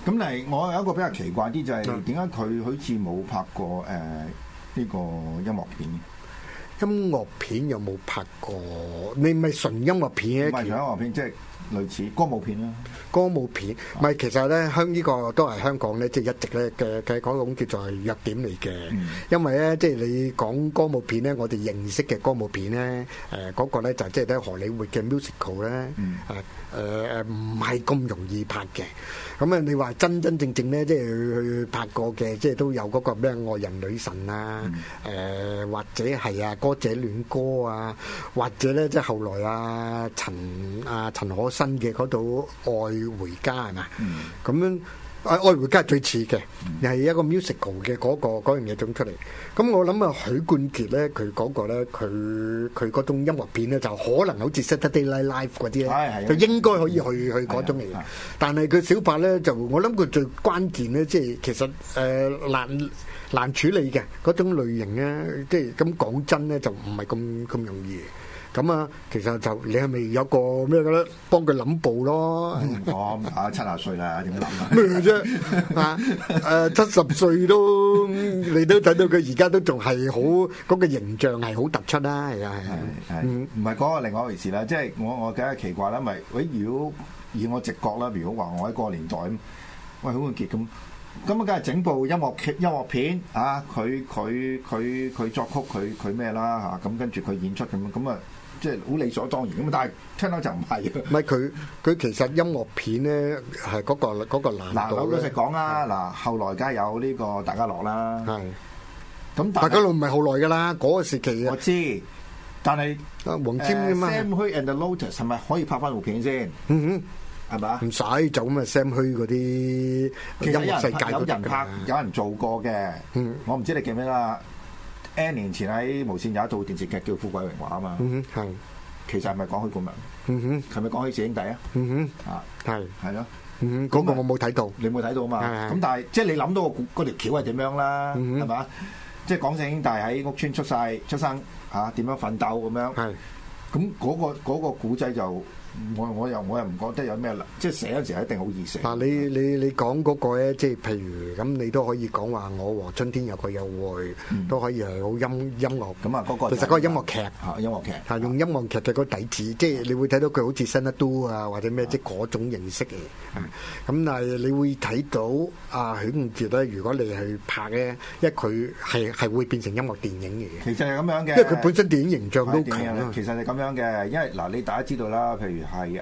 咁嚟，我有一個比較奇怪啲就係點解佢好似冇拍過呢個音樂片？ 音樂片有冇拍過？你咪純音樂片？ 唔係純音樂片，即係類似歌舞片啦。 歌舞片，唔係其實咧，呢個都係香港咧，即係一直咧嘅嗰種叫做弱點嚟嘅。因為咧，即係你講歌舞片咧，我哋認識嘅歌舞片咧，嗰個咧就即係咧荷里活嘅 musical 咧，唔係咁容易拍嘅。咁啊，你話真真正正咧，即係去拍過嘅，即係都有嗰個咩愛人女神啊，或者係啊歌者戀歌啊，或者咧即係後來陳可辛嘅嗰套愛回家係嘛？咁樣愛回家係最似嘅，又係一個 musical 嘅嗰樣嘢整出嚟。咁我諗啊，許冠傑咧，佢嗰個咧，佢嗰種音樂片咧，就可能好似 Saturday Night Live 嗰啲咧，就應該可以去嗰種嚟。但係佢小白咧，就我諗佢最關鍵咧，即係其實難處理嘅嗰種類型咧，即係咁講真咧，就唔係咁容易。咁啊，其實就你係咪有個咩嘅咧？幫佢諗步咯。 我70歲啦，點諗啊？ 咩啫？70歲都你都睇到佢而家都仲係好嗰個形象係好突出啦，係啊係。 唔係嗰個另外一回事啦。即係我梗係奇怪啦，咪如果以我直覺啦，如果話我喺嗰個年代咁，喂許冠傑咁啊，梗係整部音樂片啊！佢作曲佢咩啦嚇？咁跟住佢演出咁啊！即係好理所當然咁，但係聽到就唔係。唔係佢其實音樂片咧係嗰個難度。 嗱，老實講啊，嗱，後來梗係有呢個大家樂啦。係。咁大家樂唔係後來㗎啦，嗰個時期我知，但係黃霑啊嘛。 Sam Hui and the Lotus 係咪可以拍翻部片先？係嘛？ 唔使就咁啊，Sam Hui嗰啲音樂世界有人拍，有人做過嘅。我唔知你記唔記得啦。N 年前喺無線有一套電視劇叫《富貴榮華》啊嘛，係，其實係咪講許冠文？係咪講許氏兄弟啊？係咯， 嗰個我冇睇到， 你冇睇到啊嘛？咁但係即係你諗到嗰條橋係點樣啦？係嘛？即係港四兄弟喺屋村出生嚇，點樣奮鬥咁樣？係，咁嗰個古仔就。我又唔覺得有咩啦，即係寫嗰陣時係一定好易寫。 嗱，你講嗰個咧，即係譬如咁，你都可以講話我和春天有個約會，都可以係好音樂咁啊。嗰個其實嗰個音樂劇音樂劇係用音樂劇嘅嗰個底子，即係你會睇到佢好似 Xanadu 啊或者咩，即係嗰種形式嘅。咁但係你會睇到許冠傑咧，如果你去拍咧，因為佢係會變成音樂電影嚟嘅。 其實係咁樣嘅， 因為佢本身電影形象都強。 其實係咁樣嘅，因為嗱，你大家知道啦，譬如係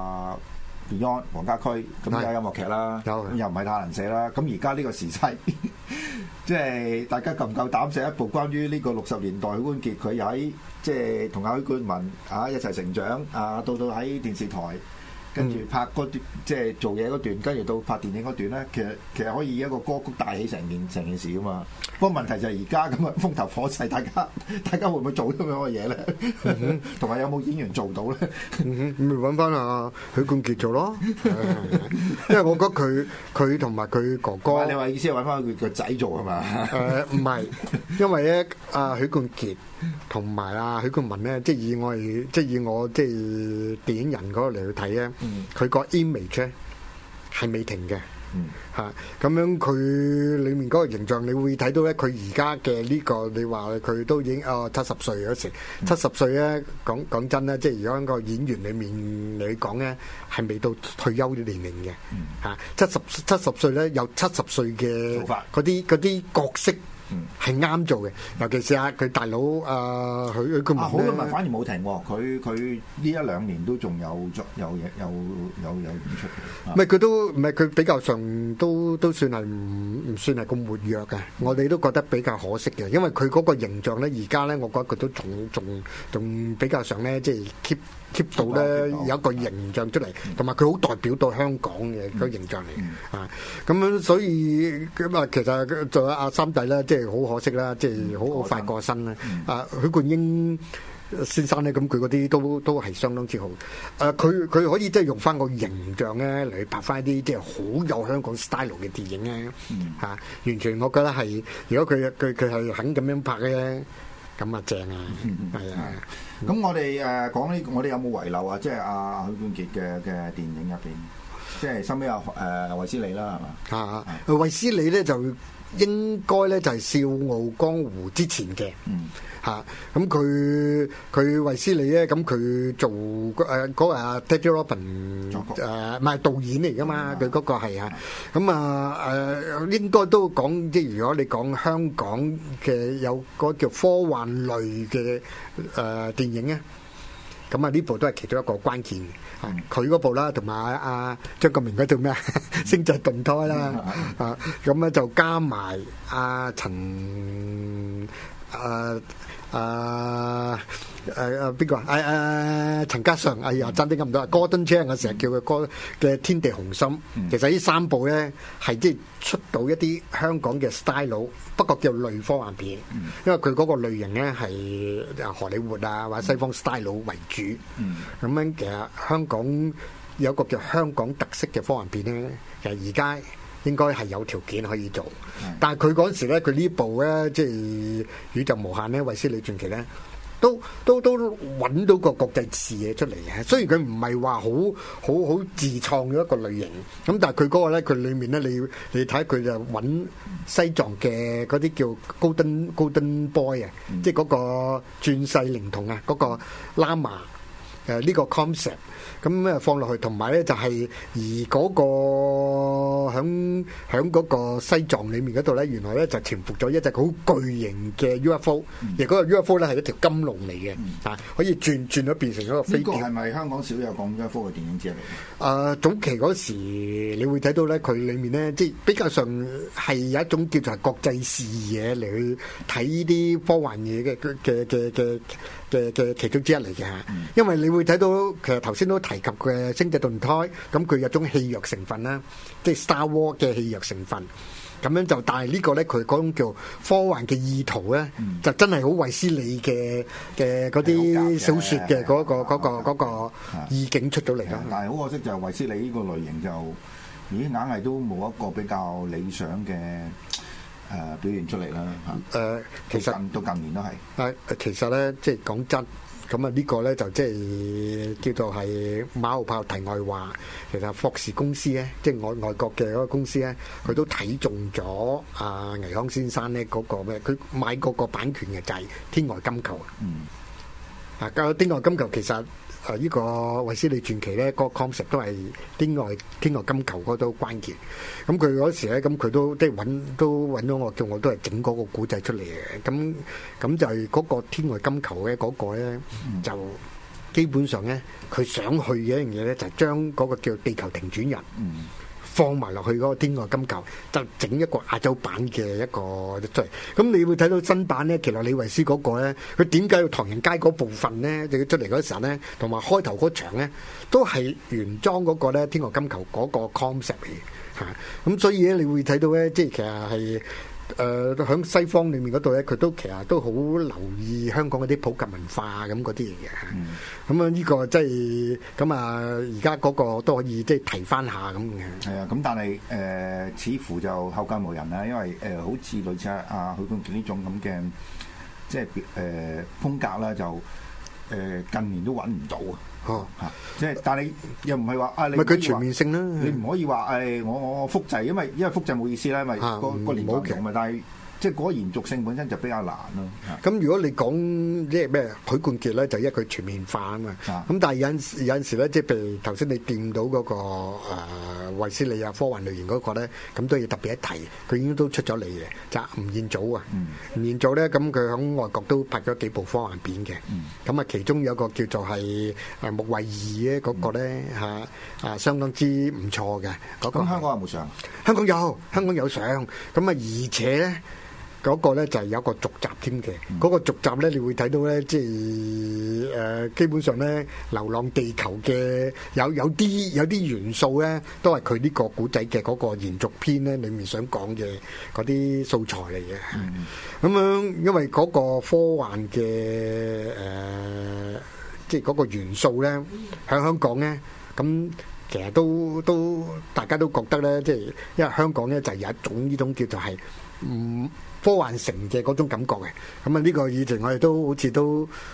Beyond 黃家駒咁有音樂劇啦，又唔係太難寫啦。咁而家呢個時勢，即係大家夠唔夠膽寫一部關於呢個60年代許冠傑佢喺即係同許冠文一齊成長到喺電視台，跟住拍嗰段即係做嘢嗰段，跟住到拍電影嗰段咧，其實可以以一個歌曲帶起成件事噶嘛。不過問題就係而家咁啊風頭火勢，大家會唔會做咁樣嘅嘢咧？同埋有冇演員做到咧？ 咪揾翻許冠傑做咯，因為我覺得佢同埋佢哥哥。 你話意思係揾翻佢個仔做係嘛？ 唔係，因為咧許冠傑同埋許冠文咧，即係以我即係電影人嗰個嚟去睇咧，佢個 image 咧係未停嘅。咁樣佢裏面嗰個形象，你會睇到咧，佢而家嘅呢個，你話佢都已經70歲嗰時，70歲咧講真咧，即係如果喺個演員裏面嚟講咧，係未到退休年齡嘅70歲咧有70歲嘅嗰啲角色。係啱做嘅，尤其是佢大佬許冠文好嘅咪反而冇停喎，佢呢1-2年都仲有演出嘅。 唔係佢都唔係佢比較上都算係唔算係咁活躍嘅，我哋都覺得比較可惜嘅，因為佢嗰個形象咧，而家咧，我覺得佢都仲比較上咧，即係 keep 到咧有一個形象出嚟，同埋佢好代表到香港嘅嗰個形象嚟咁樣，所以咁其實仲有阿三弟咧，即係好可惜啦，即係好快過身啦。許冠英先生咧，咁佢嗰啲都係相當之好。佢可以即係用翻個形象咧嚟拍翻一啲即係好有香港 style 嘅電影咧完全我覺得係，如果佢係肯咁樣拍咧，咁啊正啊，係啊。咁我哋講呢，我哋有冇遺漏啊？即係許冠傑嘅電影入邊。 即係收尾有衛斯理啦，係嘛？ 衛斯理咧就應該咧就係《笑傲江湖》之前嘅。咁佢衛斯理咧，咁佢做嗰個Teddy Robin 唔係導演嚟噶嘛？佢嗰個係咁應該都講，即係如果你講香港嘅有嗰叫科幻類嘅電影咧，咁呢部都係其中一個關鍵嘅。佢嗰部啦，同埋阿張國明嗰套咩星際動胎啦，咁咧就加埋阿陳邊個陳嘉上，哎呀爭啲咁唔到，Gordon Chang 我成日叫佢哥嘅天地雄心。其實呢三部咧係即係出到一啲香港嘅 style， 不過叫類科幻片，因為佢嗰個類型咧係荷里活啊或者西方 style 為主。咁樣其實香港有一個叫香港特色嘅科幻片咧，其實而家應該係有條件可以做，但係佢嗰陣時咧，佢呢部咧即係宇宙無限咧，衛斯理傳奇咧，都揾到個國際視野出嚟嘅。雖然佢唔係話好自創咗一個類型，咁但係佢嗰個咧，佢裡面咧，你睇佢就揾西藏嘅嗰啲叫 Golden Boy 啊，即係嗰個轉世靈童啊，嗰個 Lama 呢個 concept。咁放落去，同埋咧就係而嗰個響嗰個西藏裏面嗰度咧，原來咧就潛伏咗一隻好巨型嘅 UFO，而嗰個 UFO 咧係一條金龍嚟嘅，可以轉咗變成一個飛碟。 呢個係咪香港少有講 UFO 嘅電影之一嚟？ 早期嗰時你會睇到咧，佢裏面咧即係比較上係有一種叫做國際視野嚟去睇呢啲科幻嘢嘅其中之一嚟嘅。因為你會睇到其實頭先都提及嘅星際動胎，咁佢有種戲謔成分啦，即係 Star Wars 嘅戲謔成分，咁樣就但係呢個咧佢嗰種叫科幻嘅意圖咧，就真係好衛斯理嘅嗰啲小說嘅嗰個意境出咗嚟啦。 但係好可惜就係衛斯理呢個類型就硬係都冇一個比較理想嘅表現出嚟啦。其實到近年都係。 其實咧即係講真。咁呢個咧就即係叫做係馬後炮題外話。其實霍士公司咧，即係外國嘅嗰個公司咧，佢都睇中咗倪匡先生咧嗰個咩？佢買嗰個版權嘅就係《天外金球》。《天外金球》其實呢個衛斯理傳奇咧，個 concept 都係天外金球嗰都關鍵。咁佢嗰時咧，咁佢都即係揾咗我，叫我都係整嗰個古仔出嚟嘅。咁就係嗰個天外金球嘅嗰個咧，就基本上咧，佢想去嘅一樣嘢咧，就將嗰個叫地球停轉人。放埋落去嗰個天外金球，就整一個亞洲版嘅一個出嚟。咁你會睇到新版咧，奇洛李維斯嗰個咧，佢點解要唐人街嗰部分咧？就出嚟嗰時候咧，同埋開頭嗰場咧，都係原裝嗰個咧天外金球嗰個 concept 嚟嚇。咁所以咧，你會睇到咧，即係其實係。喺西方裏面嗰度咧，佢都其實都好留意香港嗰啲普及文化咁嗰啲嘢嘅。咁呢個即係咁而家嗰個都可以即係提翻下咁嘅。係咁但係似乎就後繼無人啦，因為好似類似許冠傑呢種咁嘅即係風格啦，就近年都揾唔到啊。即係但係又唔係話你唔係佢全面性啦，你唔可以話我複製，因為複製冇意思啦，因為個年代唔同嘛，但係。即係嗰個延續性本身就比較難咯。 咁如果你講即係咩許冠傑咧，就因為佢全面化啊嘛。咁但係有陣時咧，即係譬如頭先你掂到嗰個衛斯理啊科幻類型嗰個咧，咁都要特別一提，佢已經都出咗嚟嘅，就吳彥祖啊。吳彥祖咧，咁佢喺外國都拍咗幾部科幻片嘅。咁其中有個叫做係木衛二咧，嗰個咧相當之唔錯嘅。 咁香港有冇上？ 香港有上。咁而且咧。嗰個咧就係有個續集添嘅，嗰個續集咧你會睇到咧，即係基本上咧《流浪地球》嘅有啲元素咧，都係佢呢個古仔嘅嗰個延續篇咧裡面想講嘅嗰啲素材嚟嘅。咁樣因為嗰個科幻嘅即係嗰個元素咧喺香港咧，咁其實都大家都覺得咧，即係因為香港咧就有一種呢種叫做係科幻城嘅嗰種感覺嘅。咁呢個以前我哋都好似都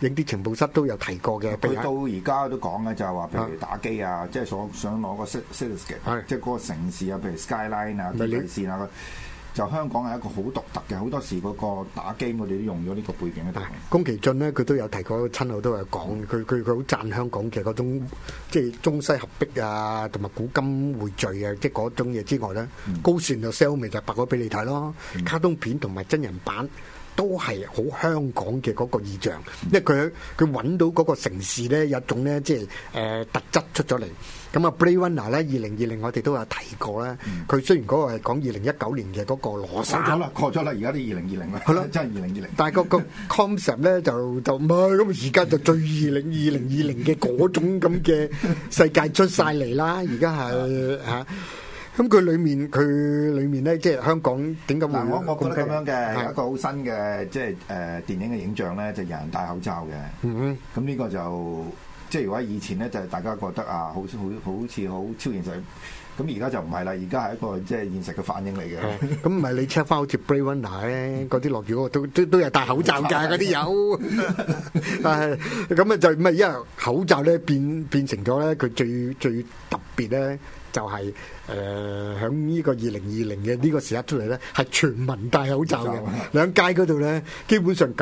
影啲情報室都有提過嘅。 佢到而家都講咧，就係話譬如打機啊，即係想攞個 cityscape，即係嗰個城市啊，譬如 skyline 啊、天際線啊。就香港係一個好獨特嘅，好多時嗰個打機我哋都用咗呢個背景嘅地方。 宮崎駿咧，佢都有提過，親口都有講，佢好讚香港嘅嗰種即係中西合璧啊，同埋古今匯聚啊，即係嗰種嘢之外咧，高旋就 sell 咪就拍咗俾你睇咯，卡通片同埋真人版。都係好香港嘅嗰個意象，因為佢揾到嗰個城市咧有一種咧即係特質出咗嚟。咁啊 Blade Runner 咧2020我哋都有提過啦。佢雖然嗰個係講2019年嘅嗰個羅莎， 過咗啦，而家啲2020啦， 係咯， 真係2020。 但係個 concept 咧就唔係咁，而家就最2020嘅嗰種咁嘅世界出晒嚟啦。而家係嚇。咁佢裏面咧，即係香港點解會？ 我覺得咁樣嘅有一個好新嘅，即係電影嘅影像咧，就有人戴口罩嘅。咁呢個就即係如果以前咧，就大家覺得啊，好似好超現實。咁而家就唔係啦，而家係一個即係現實嘅反應嚟嘅。咁唔係你 check 翻好似 Blade Runner 咧，嗰啲落雨都有戴口罩㗎，嗰啲有。但係咁啊，就唔係因為口罩咧變成咗咧，佢最特別咧。就係喺呢個2020嘅呢個時刻出嚟咧，係全民戴口罩嘅。兩街嗰度咧，基本上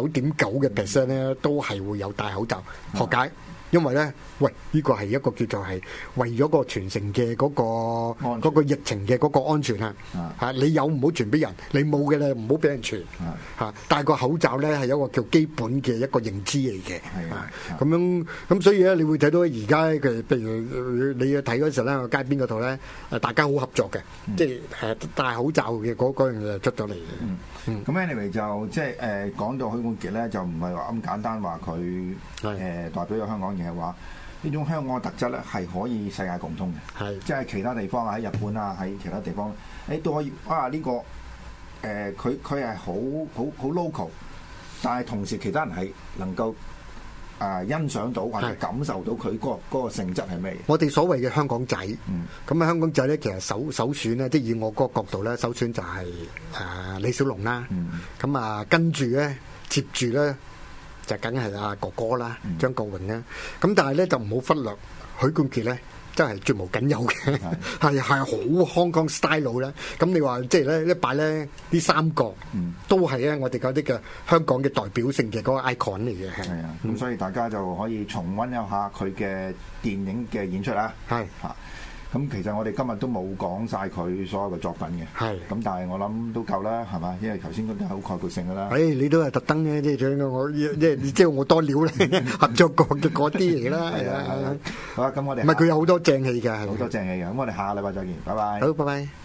99.9%咧都係會有戴口罩。何解？因為咧，喂，呢個係一個叫做係為咗個全城嘅嗰個疫情嘅嗰個安全啊！嚇，你有唔好傳俾人，你冇嘅咧唔好俾人傳嚇。戴個口罩咧係一個叫基本嘅一個認知嚟嘅。咁樣咁所以咧，你會睇到而家嘅，譬如你要睇嗰時咧，街邊嗰度咧，大家好合作嘅，即係戴口罩嘅嗰樣嘢出咗嚟嘅。 咁 anyway 就即係講到許冠傑咧，就唔係話咁簡單話佢代表咗香港，而係話呢種香港嘅特質咧係可以世界共通嘅，即係其他地方啊，喺日本啊，喺其他地方，都可以啊呢個佢係好 local， 但係同時其他人係能夠欣賞到或者感受到佢嗰個性質係咩？我哋所謂嘅香港仔，咁香港仔咧，其實首選咧，即係以我嗰個角度咧，首選就係李小龍啦。咁跟住咧，接住咧就梗係阿哥哥啦，張國榮啦。咁但係咧就唔好忽略許冠傑咧。真係絕無僅有嘅，係好 Hong Kong style 咧。咁你話即係咧一擺咧呢三個都係咧我哋嗰啲嘅香港嘅代表性嘅嗰個 icon 嚟嘅。係啊，咁所以大家就可以重溫一下佢嘅電影嘅演出啦。係嚇。咁其實我哋今日都冇講晒佢所有嘅作品嘅，係咁，但係我諗都夠啦，係嘛？因為頭先嗰啲係好概括性噶啦。你都係特登嘅，即係我即係我多料咧，合作過嘅嗰啲嚟啦。係啊，好啊，咁我哋唔係佢有好多正戲嘅，好多正戲嘅。咁我哋下個禮拜再見，拜拜。好，拜拜。